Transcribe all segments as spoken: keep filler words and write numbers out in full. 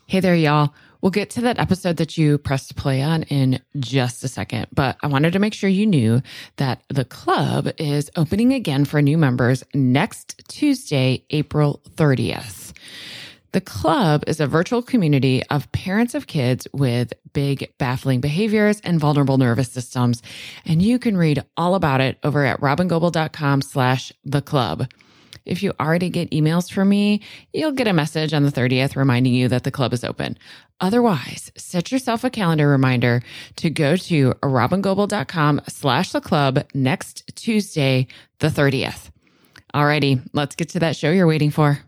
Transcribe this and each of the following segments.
Hey there, y'all. We'll get to that episode that you pressed play on in just a second, but I wanted to make sure you knew that the club is opening again for new members next Tuesday, April thirtieth. The club is a virtual community of parents of kids with big, baffling behaviors and vulnerable nervous systems, and you can read all about it over at robingoble.com slash the club. If you already get emails from me, you'll get a message on the thirtieth reminding you that the club is open. Otherwise, set yourself a calendar reminder to go to robingoble.com slash the club next Tuesday, the thirtieth. Alrighty, let's get to that show you're waiting for.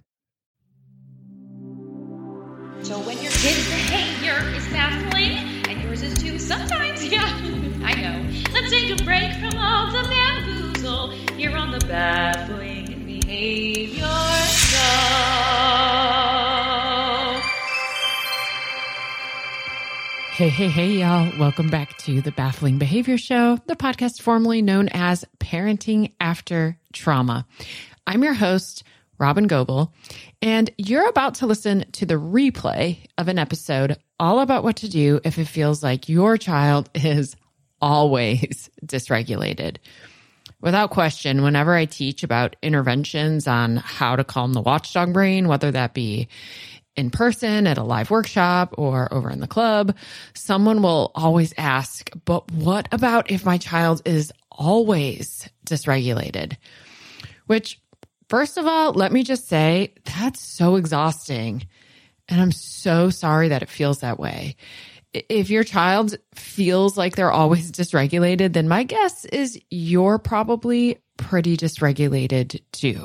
So when your kid's behavior is baffling, and yours is too sometimes, yeah, I know. Let's take a break from all the bamboozle here on the Baffling Behavior Show. Hey, hey, hey, y'all. Welcome back to the Baffling Behavior Show, the podcast formerly known as Parenting After Trauma. I'm your host, Robin Goble, and you're about to listen to the replay of an episode all about what to do if it feels like your child is always dysregulated. Without question, whenever I teach about interventions on how to calm the watchdog brain, whether that be in person at a live workshop or over in the club, someone will always ask, but what about if my child is always dysregulated? Which, first of all, let me just say, that's so exhausting. And I'm so sorry that it feels that way. If your child feels like they're always dysregulated, then my guess is you're probably pretty dysregulated too.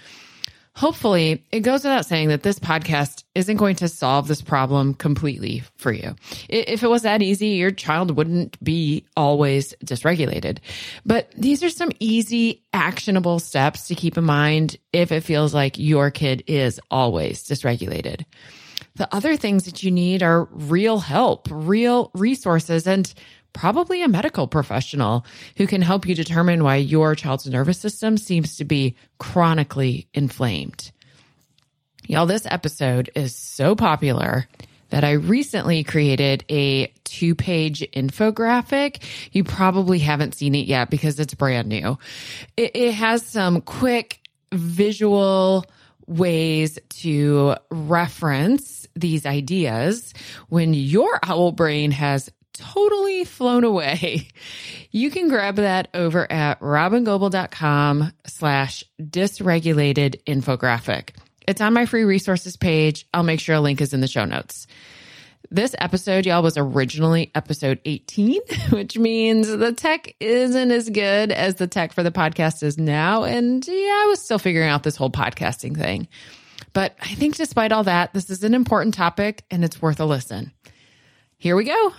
Hopefully, it goes without saying that this podcast isn't going to solve this problem completely for you. If it was that easy, your child wouldn't be always dysregulated. But these are some easy, actionable steps to keep in mind if it feels like your kid is always dysregulated. The other things that you need are real help, real resources, and probably a medical professional who can help you determine why your child's nervous system seems to be chronically inflamed. Y'all, this episode is so popular that I recently created a two-page infographic. You probably haven't seen it yet because it's brand new. It, it has some quick visual ways to reference these ideas when your owl brain has totally flown away. You can grab that over at robingoble.com slash dysregulated infographic. It's on my free resources page. I'll make sure a link is in the show notes. This episode, y'all, was originally episode eighteen, which means the tech isn't as good as the tech for the podcast is now. And yeah, I was still figuring out this whole podcasting thing. But I think despite all that, this is an important topic and it's worth a listen. Here we go.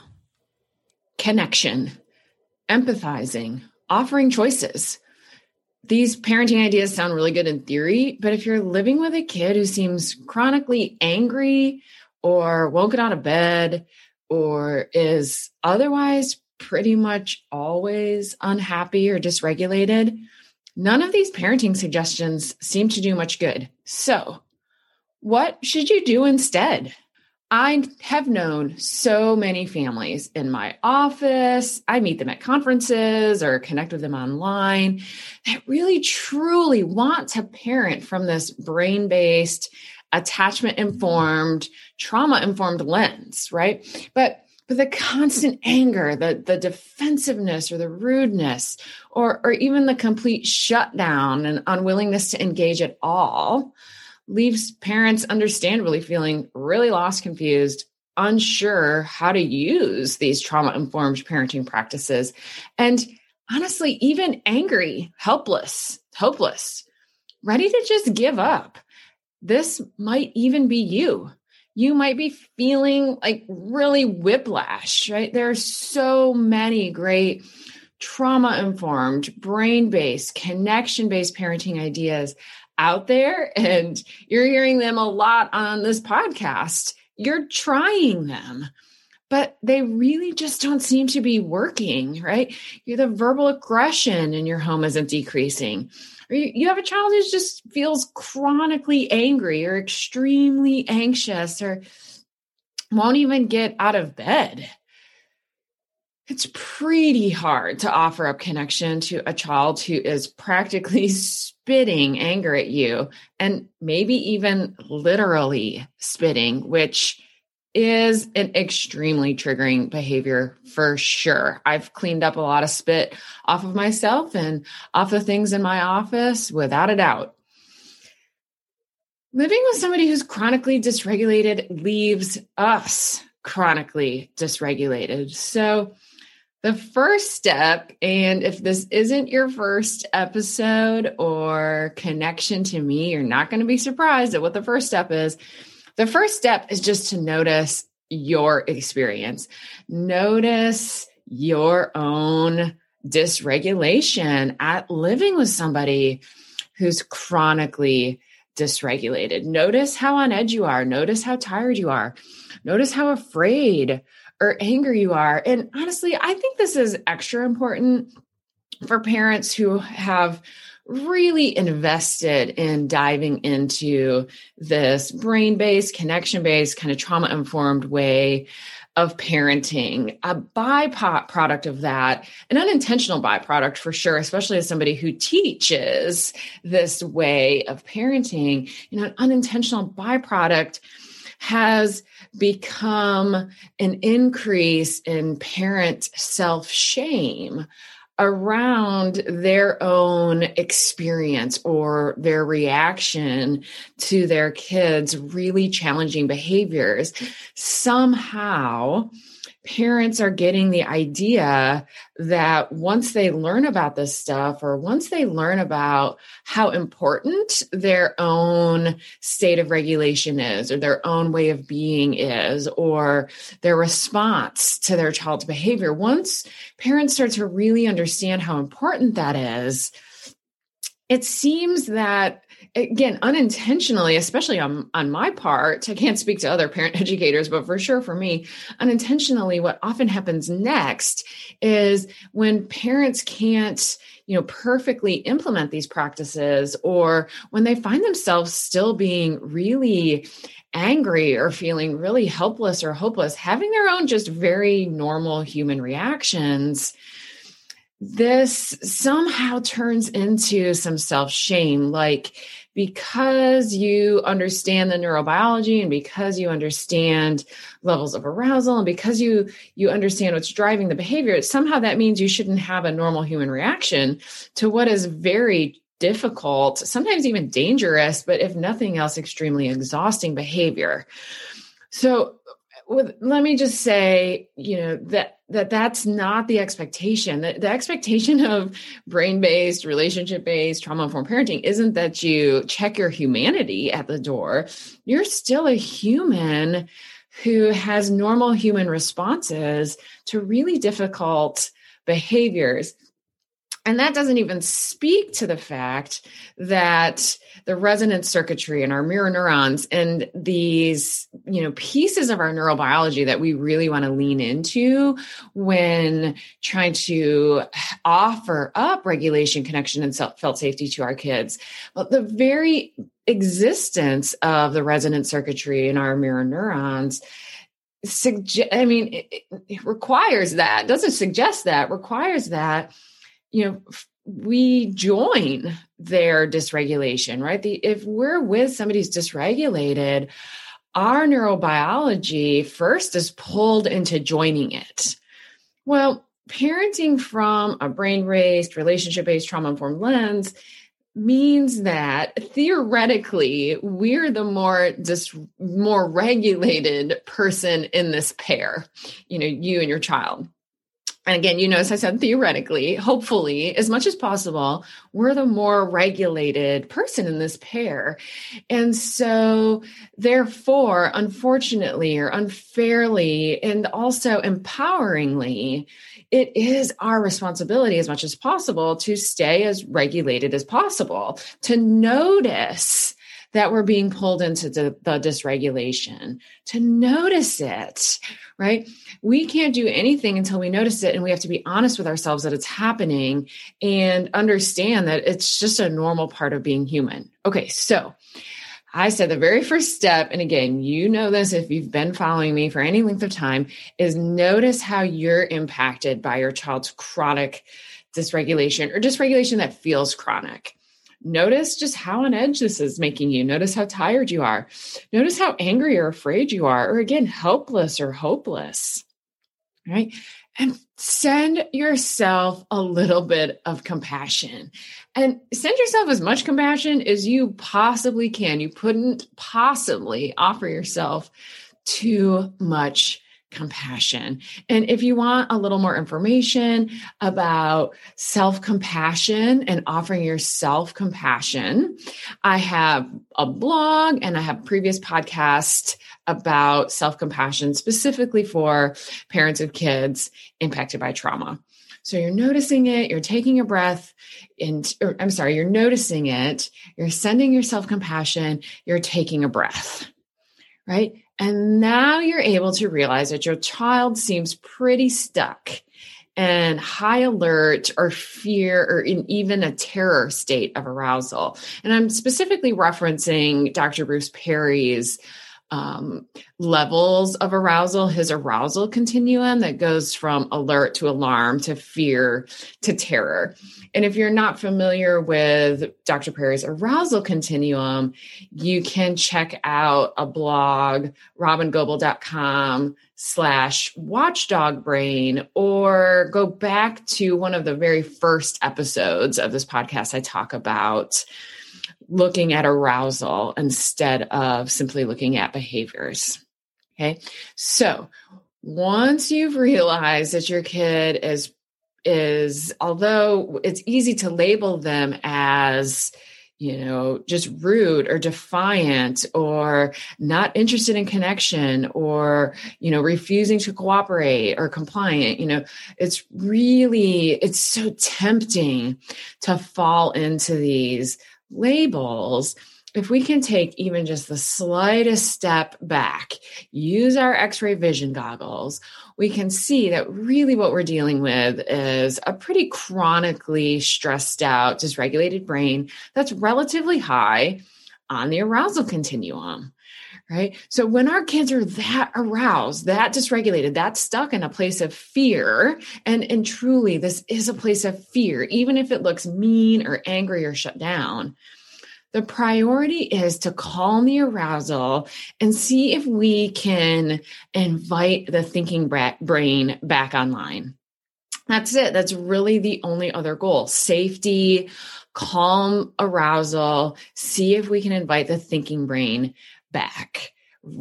Connection, empathizing, offering choices. These parenting ideas sound really good in theory, but if you're living with a kid who seems chronically angry or won't get out of bed or is otherwise pretty much always unhappy or dysregulated, none of these parenting suggestions seem to do much good. So, what should you do instead? I have known so many families in my office. I meet them at conferences or connect with them online that really truly want to parent from this brain-based, attachment-informed, trauma-informed lens, right? But but the constant anger, the, the defensiveness or the rudeness, or, or even the complete shutdown and unwillingness to engage at all leaves parents understandably feeling really lost, confused, unsure how to use these trauma-informed parenting practices, and honestly, even angry, helpless, hopeless, ready to just give up. This might even be you. You might be feeling like really whiplash, right? There are so many great trauma-informed, brain-based, connection-based parenting ideas out there, and you're hearing them a lot on this podcast. You're trying them, but they really just don't seem to be working, right? You're the verbal aggression in your home isn't decreasing. Or you, you have a child who just feels chronically angry or extremely anxious, or won't even get out of bed. It's pretty hard to offer up connection to a child who is practically spitting anger at you, and maybe even literally spitting, which is an extremely triggering behavior for sure. I've cleaned up a lot of spit off of myself and off of things in my office, without a doubt. Living with somebody who's chronically dysregulated leaves us chronically dysregulated. So the first step, and if this isn't your first episode or connection to me, you're not going to be surprised at what the first step is. The first step is just to notice your experience. Notice your own dysregulation at living with somebody who's chronically dysregulated. Notice how on edge you are. Notice how tired you are. Notice how afraid or angry you are. And honestly, I think this is extra important for parents who have really invested in diving into this brain-based, connection-based, kind of trauma-informed way of parenting. A byproduct of that, an unintentional byproduct for sure, especially as somebody who teaches this way of parenting, you know, an unintentional byproduct has become an increase in parent self-shame around their own experience or their reaction to their kids' really challenging behaviors. Somehow, parents are getting the idea that once they learn about this stuff, or once they learn about how important their own state of regulation is, or their own way of being is, or their response to their child's behavior, once parents start to really understand how important that is, it seems that, again, unintentionally, especially on, on my part, I can't speak to other parent educators, but for sure for me, unintentionally, what often happens next is when parents can't, you know, perfectly implement these practices, or when they find themselves still being really angry or feeling really helpless or hopeless, having their own just very normal human reactions, this somehow turns into some self-shame, like, because you understand the neurobiology and because you understand levels of arousal and because you you understand what's driving the behavior, somehow that means you shouldn't have a normal human reaction to what is very difficult, sometimes even dangerous, but if nothing else, extremely exhausting behavior. So with, let me just say, you know, that that that's not the expectation. The, the expectation of brain-based, relationship-based, trauma-informed parenting isn't that you check your humanity at the door. You're still a human who has normal human responses to really difficult behaviors. And that doesn't even speak to the fact that the resonance circuitry in our mirror neurons and these, you know, pieces of our neurobiology that we really want to lean into when trying to offer up regulation, connection, and self, felt safety to our kids. Well, the very existence of the resonance circuitry in our mirror neurons suggest, I mean, it, it requires that, doesn't suggest that, requires that, you know, we join their dysregulation, right? The, if we're with somebody who's dysregulated, our neurobiology first is pulled into joining it. Well, parenting from a brain-based, relationship-based, trauma-informed lens means that theoretically we're the more dis- more regulated person in this pair, you know, you and your child. And again, you notice I said theoretically, hopefully, as much as possible, we're the more regulated person in this pair. And so therefore, unfortunately or unfairly, and also empoweringly, it is our responsibility as much as possible to stay as regulated as possible, to notice that we're being pulled into the, the dysregulation, to notice it, right? We can't do anything until we notice it, and we have to be honest with ourselves that it's happening and understand that it's just a normal part of being human. Okay, so I said the very first step, and again, you know this if you've been following me for any length of time, is notice how you're impacted by your child's chronic dysregulation or dysregulation that feels chronic. Notice just how on edge this is making you. Notice how tired you are. Notice how angry or afraid you are, or again, helpless or hopeless, right? And send yourself a little bit of compassion, and send yourself as much compassion as you possibly can. You couldn't possibly offer yourself too much compassion. And if you want a little more information about self-compassion and offering yourself compassion, I have a blog and I have previous podcasts about self-compassion specifically for parents of kids impacted by trauma. So you're noticing it, you're taking a breath, and or, I'm sorry, you're noticing it, you're sending yourself compassion, you're taking a breath, right? And now you're able to realize that your child seems pretty stuck and high alert or fear or in even a terror state of arousal. And I'm specifically referencing Doctor Bruce Perry's um, levels of arousal, his arousal continuum that goes from alert to alarm to fear to terror. And if you're not familiar with Doctor Perry's arousal continuum, you can check out a blog, robingoebel.com slash watchdog brain, or go back to one of the very first episodes of this podcast. I talk about looking at arousal instead of simply looking at behaviors. Okay. So once you've realized that your kid is, is, although it's easy to label them as, you know, just rude or defiant or not interested in connection or, you know, refusing to cooperate or compliant, you know, it's really, it's so tempting to fall into these labels. If we can take even just the slightest step back, use our X-ray vision goggles, we can see that really what we're dealing with is a pretty chronically stressed out, dysregulated brain that's relatively high on the arousal continuum, right? So when our kids are that aroused, that dysregulated, that stuck in a place of fear, and, and truly this is a place of fear, even if it looks mean or angry or shut down, the priority is to calm the arousal and see if we can invite the thinking brain back online. That's it. That's really the only other goal. Safety, calm arousal, see if we can invite the thinking brain back.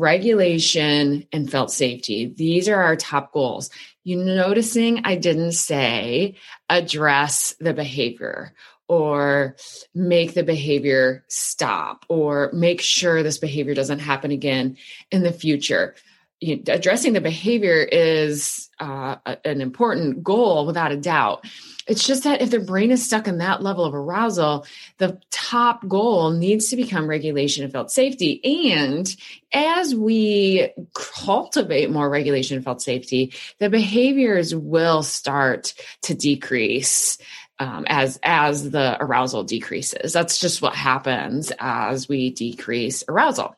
Regulation and felt safety. These are our top goals. You noticing I didn't say address the behavior or make the behavior stop or make sure this behavior doesn't happen again in the future. You know, addressing the behavior is uh, an important goal without a doubt. It's just that if the brain is stuck in that level of arousal, the top goal needs to become regulation and felt safety. And as we cultivate more regulation and felt safety, the behaviors will start to decrease um, as, as the arousal decreases. That's just what happens as we decrease arousal.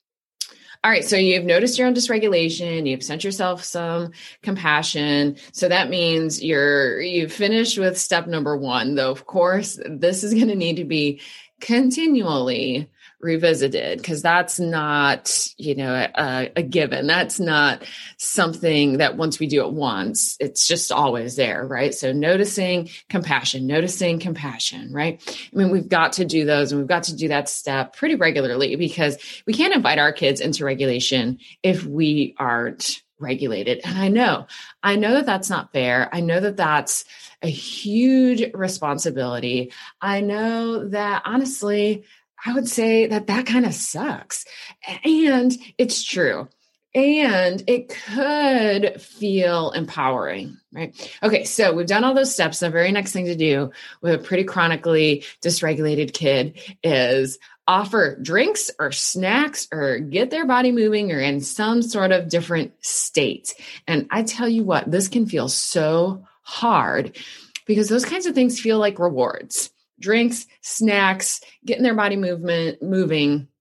All right. So you've noticed your own dysregulation. You've sent yourself some compassion. So that means you're, you've finished with step number one, though, of course, this is going to need to be continually revisited because that's not, you know, a, a given. That's not something that once we do it once, it's just always there, right? So noticing compassion, noticing compassion, right? I mean, we've got to do those and we've got to do that step pretty regularly because we can't invite our kids into regulation if we aren't regulated. And I know, I know that that's not fair. I know that that's a huge responsibility. I know that honestly, I would say that that kind of sucks. And it's true. And it could feel empowering, right? Okay, so we've done all those steps. The very next thing to do with a pretty chronically dysregulated kid is offer drinks or snacks or get their body moving or in some sort of different state. And I tell you what, this can feel so hard because those kinds of things feel like rewards. Drinks, snacks, getting their body movement moving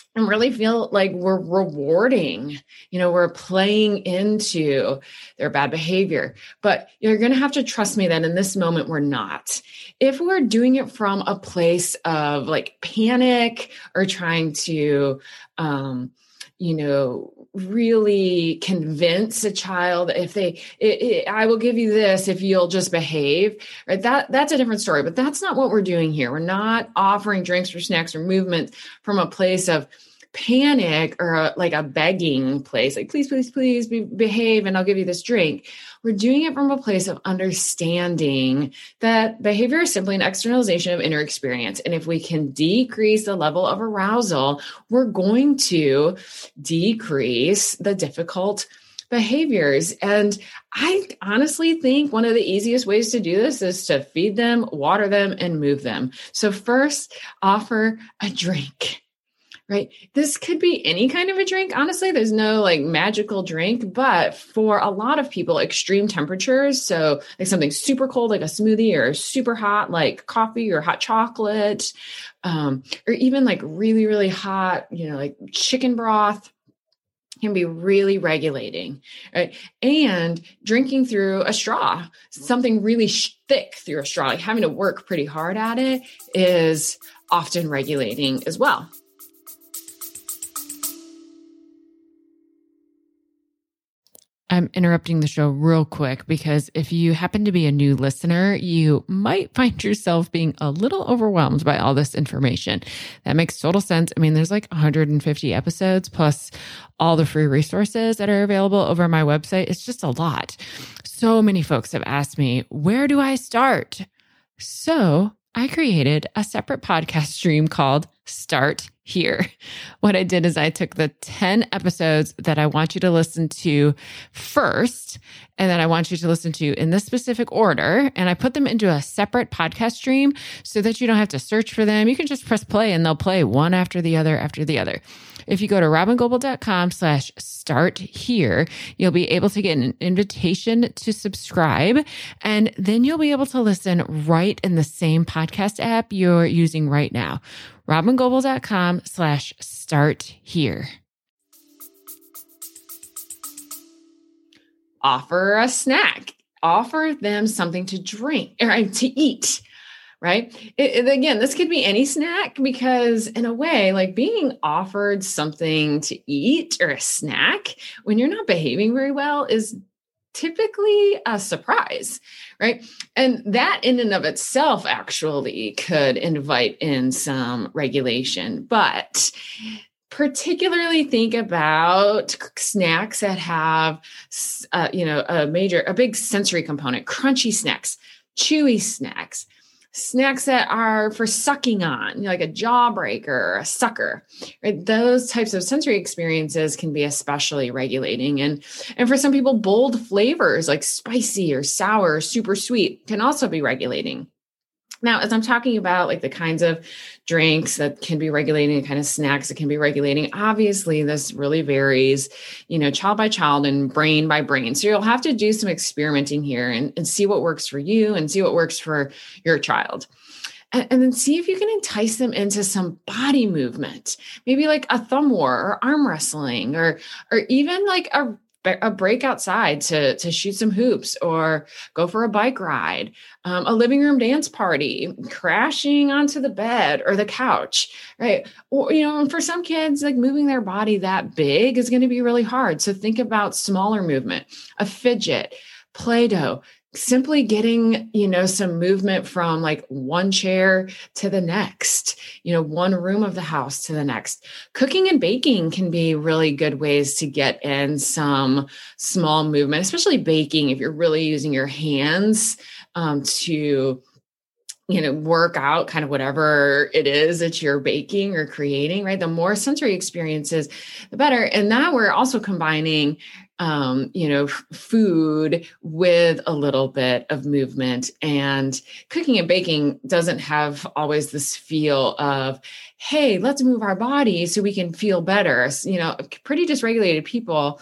and really feel like we're rewarding, you know, we're playing into their bad behavior. But you're going to have to trust me that in this moment, we're not. If we're doing it from a place of like panic or trying to, um, you know, really convince a child if they, it, it, I will give you this if you'll just behave, right? That that's a different story, but that's not what we're doing here. We're not offering drinks or snacks or movement from a place of panic or a, like a begging place, like, please, please, please be, behave and I'll give you this drink. We're doing it from a place of understanding that behavior is simply an externalization of inner experience. And if we can decrease the level of arousal, we're going to decrease the difficult behaviors. And I honestly think one of the easiest ways to do this is to feed them, water them, and move them. So first, offer a drink. Right. This could be any kind of a drink. Honestly, there's no like magical drink, but for a lot of people, extreme temperatures. So like something super cold, like a smoothie, or super hot, like coffee or hot chocolate, um, or even like really, really hot, you know, like chicken broth can be really regulating, right? And drinking through a straw, something really thick through a straw, like having to work pretty hard at it, is often regulating as well. I'm interrupting the show real quick because if you happen to be a new listener, you might find yourself being a little overwhelmed by all this information. That makes total sense. I mean, there's like one hundred fifty episodes plus all the free resources that are available over my website. It's just a lot. So many folks have asked me, where do I start? So I created a separate podcast stream called Start Here. What I did is I took the ten episodes that I want you to listen to first, and that I want you to listen to in this specific order, and I put them into a separate podcast stream so that you don't have to search for them. You can just press play and they'll play one after the other after the other. If you go to robingoble.com slash start here, you'll be able to get an invitation to subscribe, and then you'll be able to listen right in the same podcast app you're using right now. robingoble.com slash start here. Offer a snack. Offer them something to drink or to eat, right? It, it, again, this could be any snack, because in a way, like being offered something to eat or a snack when you're not behaving very well is typically a surprise, right? And that in and of itself actually could invite in some regulation, but particularly think about snacks that have, uh, you know, a major, a big sensory component, crunchy snacks, chewy snacks, snacks that are for sucking on, you know, like a jawbreaker or a sucker, right? Those types of sensory experiences can be especially regulating. And, and for some people, bold flavors like spicy or sour, or super sweet can also be regulating. Now, as I'm talking about like the kinds of drinks that can be regulating, the kind of snacks that can be regulating, obviously this really varies, you know, child by child and brain by brain. So you'll have to do some experimenting here and, and see what works for you and see what works for your child. And, and then see if you can entice them into some body movement, maybe like a thumb war or arm wrestling, or, or even like a a break outside to, to shoot some hoops or go for a bike ride, um, a living room dance party, crashing onto the bed or the couch, right? Or, you know, and for some kids, like moving their body that big is going to be really hard. So think about smaller movement, a fidget, Play-Doh, simply getting, you know, some movement from like one chair to the next, you know, one room of the house to the next. Cooking and baking can be really good ways to get in some small movement, especially baking if you're really using your hands um, to, you know, work out kind of whatever it is that you're baking or creating, right? The more sensory experiences, the better. And now we're also combining Um, you know, f- food with a little bit of movement. And cooking and baking doesn't have always this feel of, hey, let's move our body so we can feel better. So, you know, pretty dysregulated people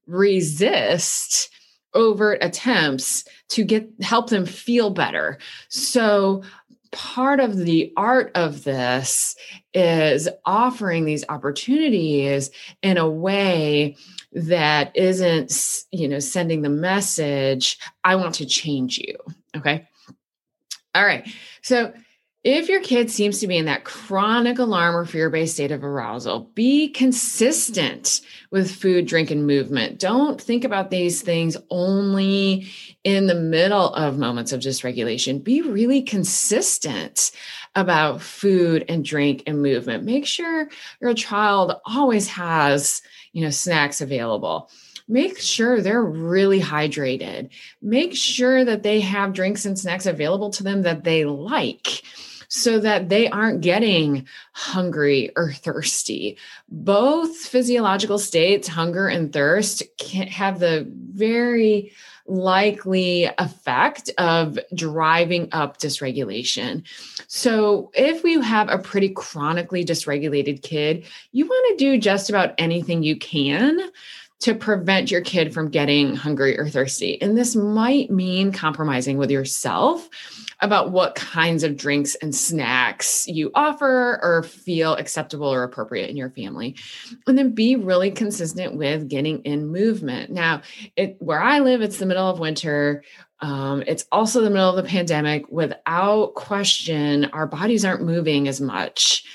resist overt attempts to get help them feel better. So part of the art of this is offering these opportunities in a way that isn't, you know, sending the message, I want to change you. Okay. All right. So if your kid seems to be in that chronic alarm or fear-based state of arousal, be consistent with food, drink, and movement. Don't think about these things only in the middle of moments of dysregulation. Be really consistent about food and drink and movement. Make sure your child always has, you know, snacks available. Make sure they're really hydrated. Make sure that they have drinks and snacks available to them that they like, so that they aren't getting hungry or thirsty. Both physiological states, hunger and thirst, can have the very likely effect of driving up dysregulation. So if we have a pretty chronically dysregulated kid, you want to do just about anything you can to prevent your kid from getting hungry or thirsty. And this might mean compromising with yourself about what kinds of drinks and snacks you offer or feel acceptable or appropriate in your family. And then be really consistent with getting in movement. Now, it, where I live, it's the middle of winter. Um, it's also the middle of the pandemic. Without question, our bodies aren't moving as much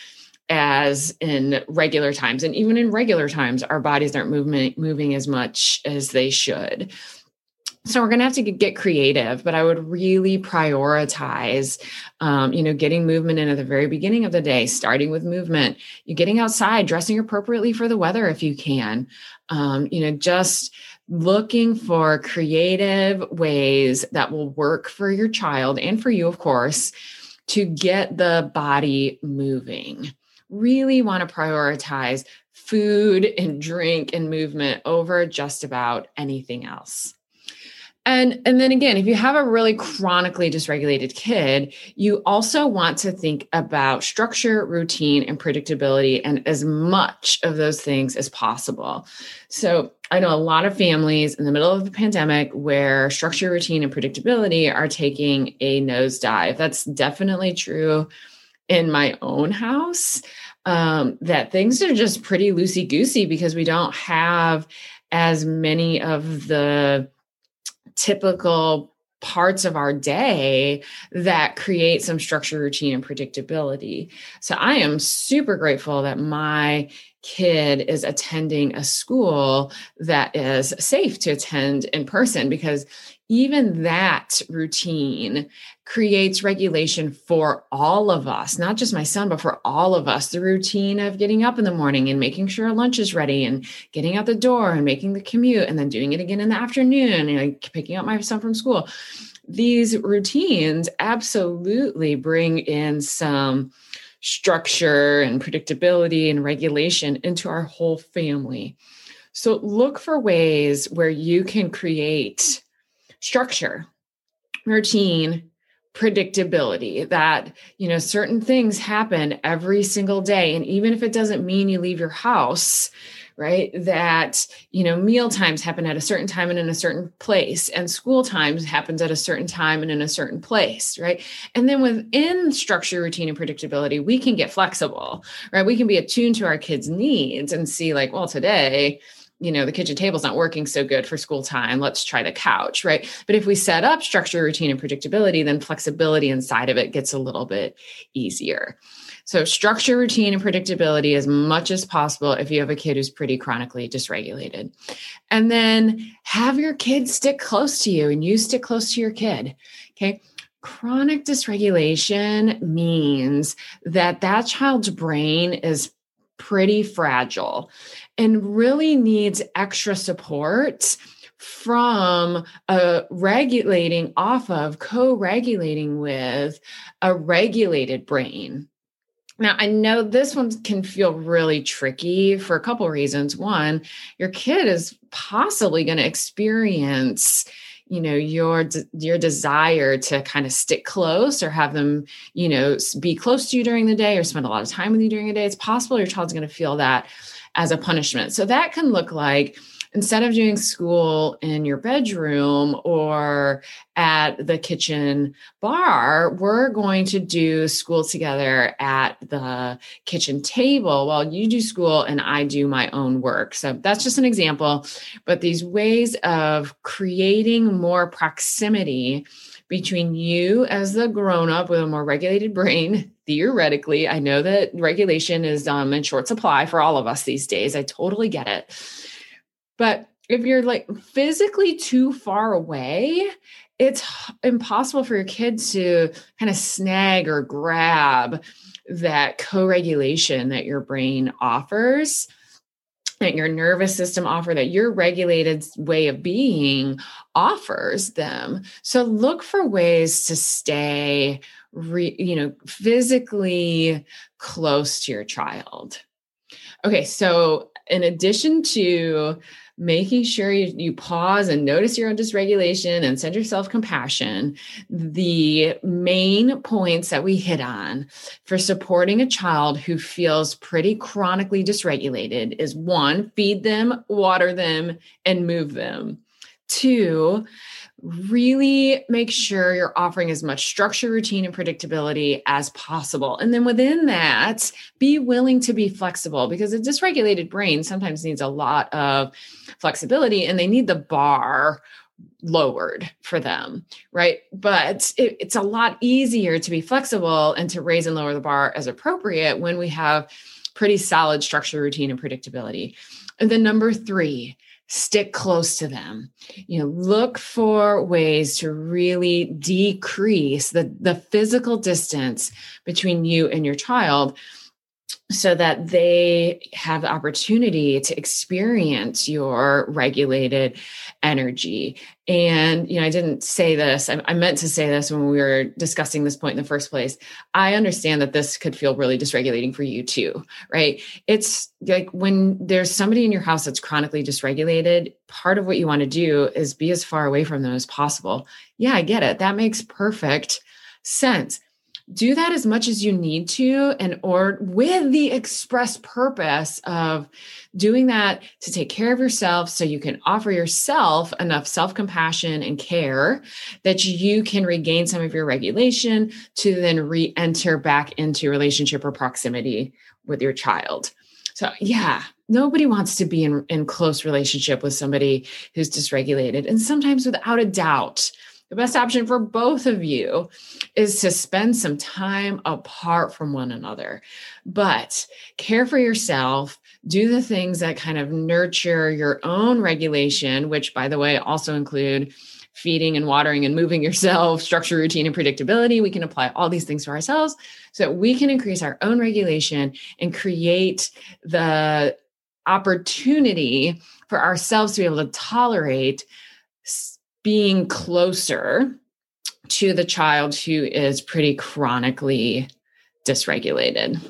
as in regular times. And even in regular times, our bodies aren't moving, moving as much as they should. So we're going to have to get creative, but I would really prioritize, um, you know, getting movement in at the very beginning of the day, starting with movement, you getting outside, dressing appropriately for the weather if you can, um, you know, just looking for creative ways that will work for your child and for you, of course, to get the body moving. Really want to prioritize food and drink and movement over just about anything else. And, and then again, if you have a really chronically dysregulated kid, you also want to think about structure, routine, and predictability, and as much of those things as possible. So I know a lot of families in the middle of the pandemic where structure, routine, and predictability are taking a nosedive. That's definitely true in my own house, um, that things are just pretty loosey-goosey because we don't have as many of the typical parts of our day that create some structure, routine, and predictability. So I am super grateful that my kid is attending a school that is safe to attend in person, because even that routine creates regulation for all of us, not just my son, but for all of us. The routine of getting up in the morning and making sure lunch is ready and getting out the door and making the commute and then doing it again in the afternoon and like picking up my son from school. These routines absolutely bring in some structure and predictability and regulation into our whole family. So look for ways where you can create structure, routine, predictability, that, you know, certain things happen every single day. And even if it doesn't mean you leave your house, right, that, you know, meal times happen at a certain time and in a certain place, and school times happens at a certain time and in a certain place, right? And then within structure, routine, and predictability, we can get flexible, right? We can be attuned to our kids' needs and see like, well, today, you know, the kitchen table's not working so good for school time. Let's try the couch, right? But if we set up structure, routine, and predictability, then flexibility inside of it gets a little bit easier. So structure, routine, and predictability as much as possible if you have a kid who's pretty chronically dysregulated. And then have your kid stick close to you and you stick close to your kid, okay? Chronic dysregulation means that that child's brain is pretty fragile and really needs extra support from uh, regulating off of, co-regulating with a regulated brain. Now, I know this one can feel really tricky for a couple of reasons. One, your kid is possibly going to experience, you know, your, your desire to kind of stick close or have them, you know, be close to you during the day or spend a lot of time with you during the day. It's possible your child's going to feel that as a punishment. So that can look like instead of doing school in your bedroom or at the kitchen bar, we're going to do school together at the kitchen table while you do school and I do my own work. So that's just an example, but these ways of creating more proximity between you as the grown-up with a more regulated brain. Theoretically, I know that regulation is um, in short supply for all of us these days. I totally get it. But if you're like physically too far away, it's impossible for your kids to kind of snag or grab that co-regulation that your brain offers, that your nervous system offers, that your regulated way of being offers them. So look for ways to stay, re, you know, physically close to your child. Okay, so in addition to making sure you, you pause and notice your own dysregulation and send yourself compassion, the main points that we hit on for supporting a child who feels pretty chronically dysregulated is one, feed them, water them, and move them. Two, really make sure you're offering as much structure, routine, and predictability as possible. And then within that, be willing to be flexible, because a dysregulated brain sometimes needs a lot of flexibility and they need the bar lowered for them, right? But it, it's a lot easier to be flexible and to raise and lower the bar as appropriate when we have pretty solid structure, routine, and predictability. And then number three, stick close to them. You know, look for ways to really decrease the, the physical distance between you and your child so that they have the opportunity to experience your regulated energy. And, you know, I didn't say this, I, I meant to say this when we were discussing this point in the first place. I understand that this could feel really dysregulating for you too, right? It's like when there's somebody in your house that's chronically dysregulated, part of what you want to do is be as far away from them as possible. Yeah, I get it. That makes perfect sense. Do that as much as you need to, and or with the express purpose of doing that to take care of yourself so you can offer yourself enough self-compassion and care that you can regain some of your regulation to then re-enter back into relationship or proximity with your child. So yeah, nobody wants to be in, in close relationship with somebody who's dysregulated. And sometimes without a doubt, the best option for both of you is to spend some time apart from one another, but care for yourself, do the things that kind of nurture your own regulation, which by the way, also include feeding and watering and moving yourself, structure, routine, and predictability. We can apply all these things to ourselves so that we can increase our own regulation and create the opportunity for ourselves to be able to tolerate being closer to the child who is pretty chronically dysregulated.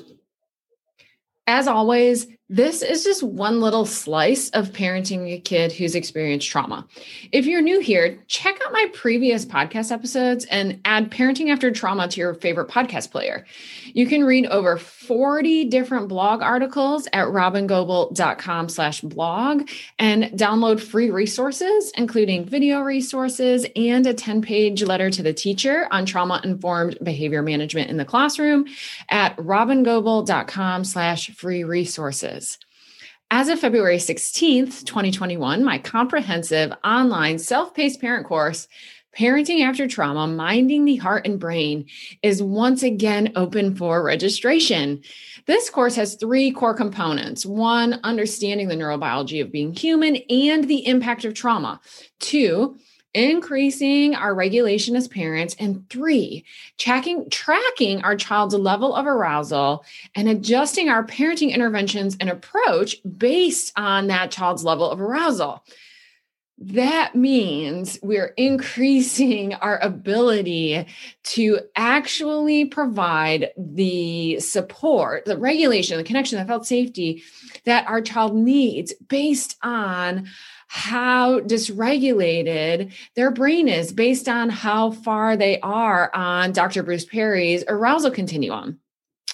As always, this is just one little slice of parenting a kid who's experienced trauma. If you're new here, check out my previous podcast episodes and add Parenting After Trauma to your favorite podcast player. You can read over forty different blog articles at robingoble.com slash blog and download free resources, including video resources and a ten-page letter to the teacher on trauma-informed behavior management in the classroom at robingoble.com slash free resources. As of February sixteenth, twenty twenty-one, my comprehensive online self-paced parent course, Parenting After Trauma, Minding the Heart and Brain, is once again open for registration. This course has three core components. One, understanding the neurobiology of being human and the impact of trauma. Two, increasing our regulation as parents. And three, tracking, tracking our child's level of arousal and adjusting our parenting interventions and approach based on that child's level of arousal. That means we're increasing our ability to actually provide the support, the regulation, the connection, the felt safety that our child needs based on how dysregulated their brain is, based on how far they are on Doctor Bruce Perry's arousal continuum.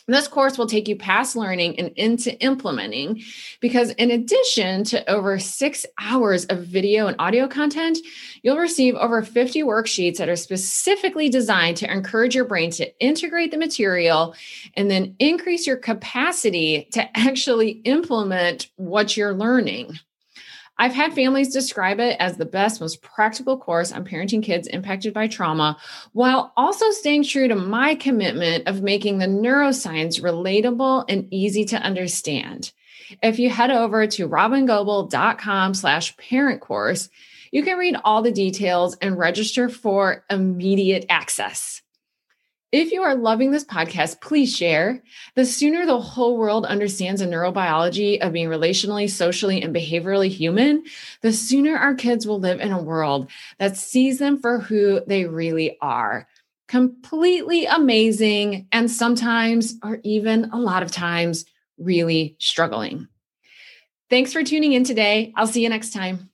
This course will take you past learning and into implementing, because in addition to over six hours of video and audio content, you'll receive over fifty worksheets that are specifically designed to encourage your brain to integrate the material and then increase your capacity to actually implement what you're learning. I've had families describe it as the best, most practical course on parenting kids impacted by trauma, while also staying true to my commitment of making the neuroscience relatable and easy to understand. If you head over to robingoble.com slash parent course, you can read all the details and register for immediate access. If you are loving this podcast, please share. The sooner the whole world understands the neurobiology of being relationally, socially, and behaviorally human, the sooner our kids will live in a world that sees them for who they really are. Completely amazing, and sometimes, or even a lot of times, really struggling. Thanks for tuning in today. I'll see you next time.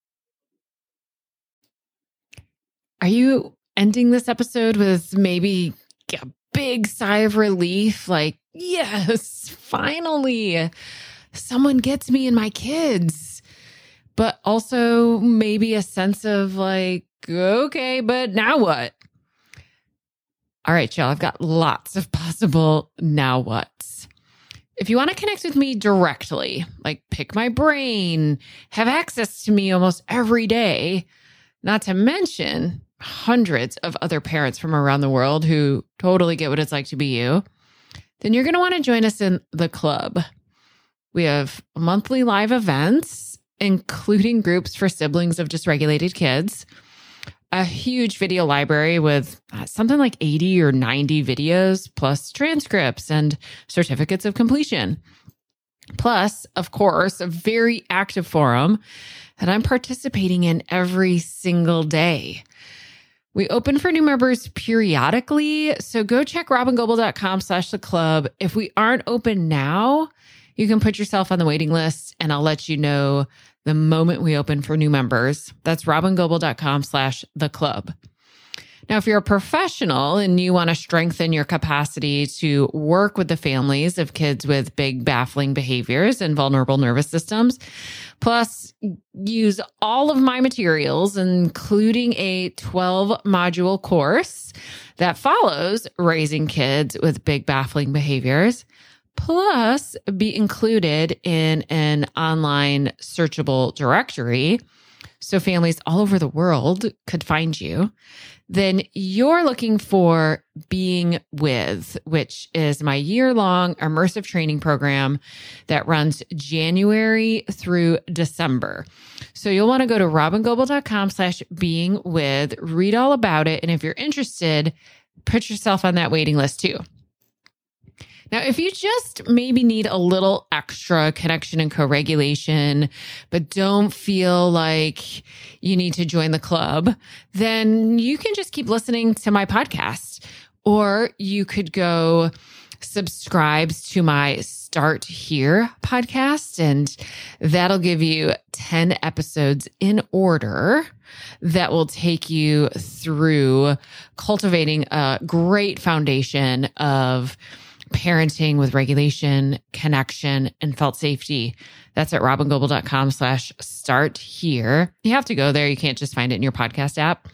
Are you ending this episode with maybe a big sigh of relief? Like, yes, finally, someone gets me and my kids. But also maybe a sense of like, okay, but now what? All right, y'all, I've got lots of possible now whats. If you want to connect with me directly, like pick my brain, have access to me almost every day, not to mention hundreds of other parents from around the world who totally get what it's like to be you, then you're going to want to join us in the club. We have monthly live events, including groups for siblings of dysregulated kids, a huge video library with something like eighty or ninety videos, plus transcripts and certificates of completion. Plus, of course, a very active forum that I'm participating in every single day. We open for new members periodically, so go check robingoble.com slash the club. If we aren't open now, you can put yourself on the waiting list, and I'll let you know the moment we open for new members. That's robingoble.com slash the club. Now, if you're a professional and you want to strengthen your capacity to work with the families of kids with big, baffling behaviors and vulnerable nervous systems, plus use all of my materials, including a twelve module course that follows raising kids with big, baffling behaviors, plus be included in an online searchable directory so families all over the world could find you, then you're looking for Being With, which is my year-long immersive training program that runs January through December. So you'll want to go to robingoble.com slash being with, read all about it, and if you're interested, put yourself on that waiting list too. Now, if you just maybe need a little extra connection and co-regulation, but don't feel like you need to join the club, then you can just keep listening to my podcast. Or you could go subscribe to my Start Here podcast, and that'll give you ten episodes in order that will take you through cultivating a great foundation of parenting with regulation, connection, and felt safety. That's at robingoble.com slash start here. You have to go there. You can't just find it in your podcast app.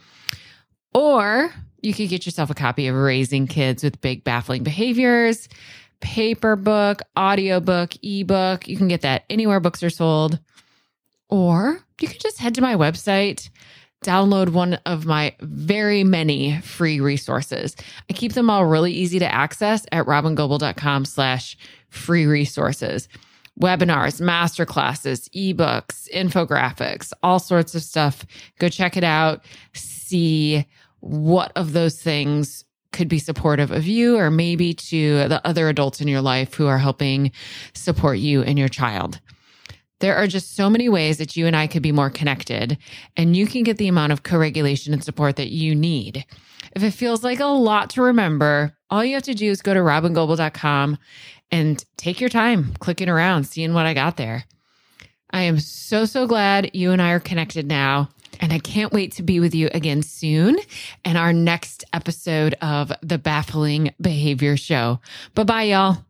Or you could get yourself a copy of Raising Kids with Big Baffling Behaviors, paper book, audiobook, ebook. You can get that anywhere books are sold. Or you could just head to my website, download one of my very many free resources. I keep them all really easy to access at robingoble.com slash free resources. Webinars, masterclasses, ebooks, infographics, all sorts of stuff. Go check it out. See what of those things could be supportive of you, or maybe to the other adults in your life who are helping support you and your child. There are just so many ways that you and I could be more connected, and you can get the amount of co-regulation and support that you need. If it feels like a lot to remember, all you have to do is go to robingoble dot com and take your time clicking around, seeing what I got there. I am so, so glad you and I are connected now. And I can't wait to be with you again soon in our next episode of the Baffling Behavior Show. Bye-bye, y'all.